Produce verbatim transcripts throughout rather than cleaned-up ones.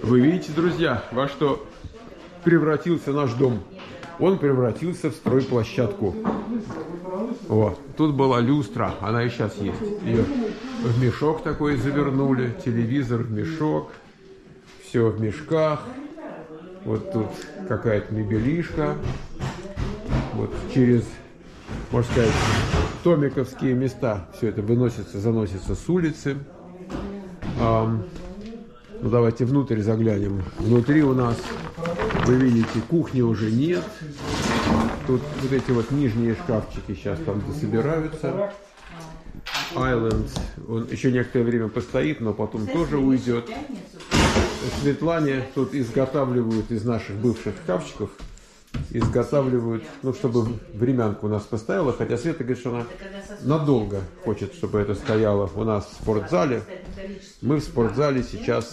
Вы видите, друзья, во что превратился наш дом? Он превратился в стройплощадку. Вот. Тут была люстра, она и сейчас есть. Ее в мешок такой завернули, телевизор в мешок, все в мешках. Вот тут какая-то мебелишка. Вот через, можно сказать, томиковские места все это выносится, заносится с улицы. А, ну давайте внутрь заглянем. Внутри у нас, вы видите, кухни уже нет. Тут вот эти вот нижние шкафчики сейчас там дособираются. Islands, он еще некоторое время постоит, но потом тоже уйдет. Светлане тут изготавливают из наших бывших шкафчиков, изготавливают, ну, чтобы времянку у нас постояла, хотя Света говорит, что она надолго хочет, чтобы это стояло у нас в спортзале. Мы в спортзале сейчас,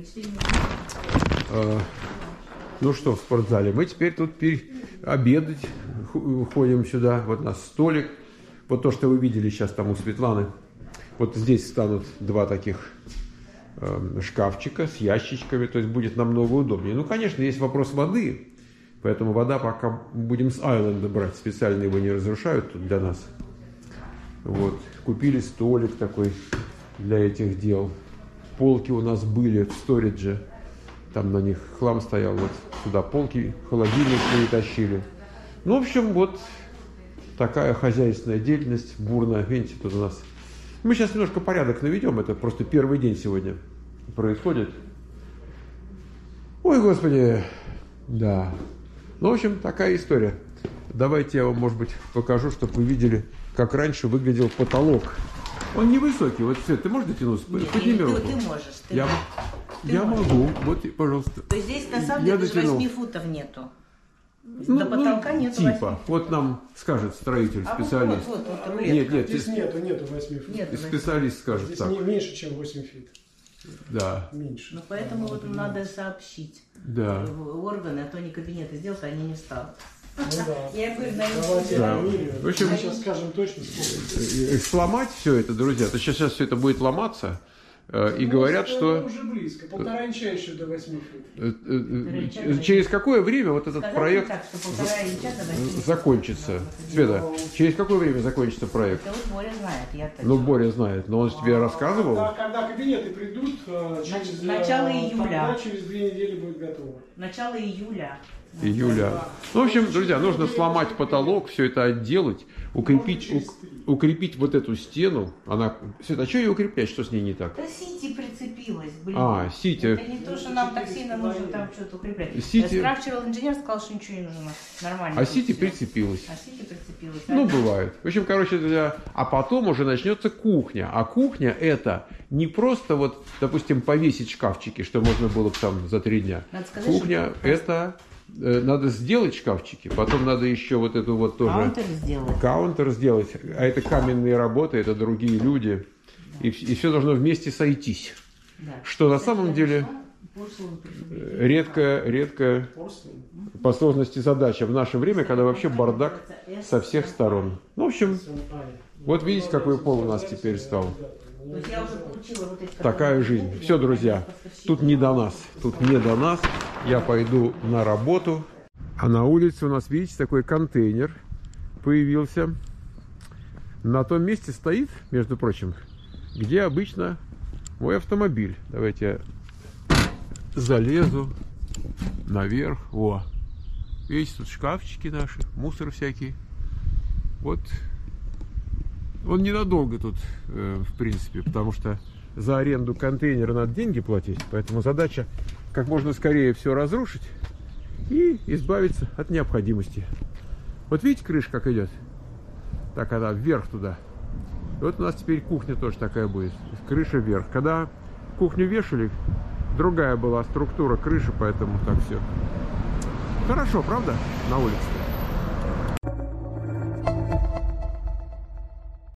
э, ну что в спортзале, мы теперь тут обедать ходим сюда, вот у нас столик, вот то, что вы видели сейчас там у Светланы, вот здесь станут два таких э, шкафчика с ящичками, то есть будет намного удобнее. Ну, конечно, есть вопрос воды. Поэтому вода пока будем с айленда брать, специально его не разрушают тут для нас. Вот. Купили столик такой для этих дел. Полки у нас были в сторидже, там на них хлам стоял, вот сюда полки, холодильник перетащили. Ну, в общем, вот такая хозяйственная деятельность бурная. Видите, тут у нас... Мы сейчас немножко порядок наведем, это просто первый день сегодня происходит. Ой, Господи, да... Ну, в общем, такая история. Давайте я вам, может быть, покажу, чтобы вы видели, как раньше выглядел потолок. Он невысокий. Вот, Свет, ты можешь дотянуться? Нет, подними ты, руку. Ты можешь. Ты я ты я можешь. могу. Вот, пожалуйста. То есть здесь, на самом я деле, даже восьми футов нету. Ну, до потолка ну, нету типа. восьми. Вот нам скажет строитель, а специалист. Вот, вот, вот, нет, нет. Здесь нету, нету восьми футов. Нет, специалист скажет здесь так. Не, меньше, чем восемь фит. Да. Меньше. Ну, поэтому вот надо сообщить да. в органы, а то они кабинеты сделают, а они не встанут. Ну, да. Я говорю, Давайте да. в общем, мы сейчас скажем точно, сколько. Сломать все это, друзья, то сейчас, сейчас все это будет ломаться. И ну, говорят, что... уже близко, полтора инча еще до восьми фут. Через какое время вот этот Сказать проект так, что полтора инча до восьми фут. закончится? Света, через какое время закончится проект? Это вот Боря знает, я точно. Ну, Боря знает, но он тебе а, рассказывал? Когда, когда кабинеты придут, через, начало июля. Тогда через две недели будет готово. Начало июля. Июля. Ну, в общем, друзья, нужно сломать потолок, все это отделать, укрепить, у, укрепить вот эту стену. Она... Света, а что ее укреплять? Что с ней не так? Да сити прицепилась, блин. А, сити. Это не то, что нам так сильно нужно там что-то укреплять. Сити... Structural инженер сказал, что ничего не нужно. Нормально. А сити все. прицепилась. А сити прицепилась. Ну, бывает. В общем, короче, друзья, а потом уже начнется кухня. А кухня это не просто вот, допустим, повесить шкафчики, что можно было бы там за три дня. Надо сказать, кухня это... Надо сделать шкафчики, потом надо еще вот эту вот тоже... Каунтер сделать. Каунтер сделать. А это каменные работы, это другие люди. Да. И, и все должно вместе сойтись. Да. Что на самом деле редкая, редкая по сложности задача в наше время, когда вообще бардак со всех сторон. Ну, в общем, вот видите, какой пол у нас теперь стал. Такая жизнь. Все, друзья, тут не до нас. Тут не до нас. Я пойду на работу. А на улице у нас, видите, такой контейнер появился. На том месте стоит, между прочим, где обычно мой автомобиль. Давайте я залезу наверх. О, видите, тут шкафчики наши, мусор всякий. Вот. Он ненадолго тут, э, в принципе, потому что за аренду контейнера надо деньги платить. Поэтому задача как можно скорее все разрушить и избавиться от необходимости. Вот видите, крыша как идет? Так она вверх туда. И вот у нас теперь кухня тоже такая будет. Крыша вверх. Когда кухню вешали, другая была структура крыши, поэтому так все. Хорошо, правда, на улице?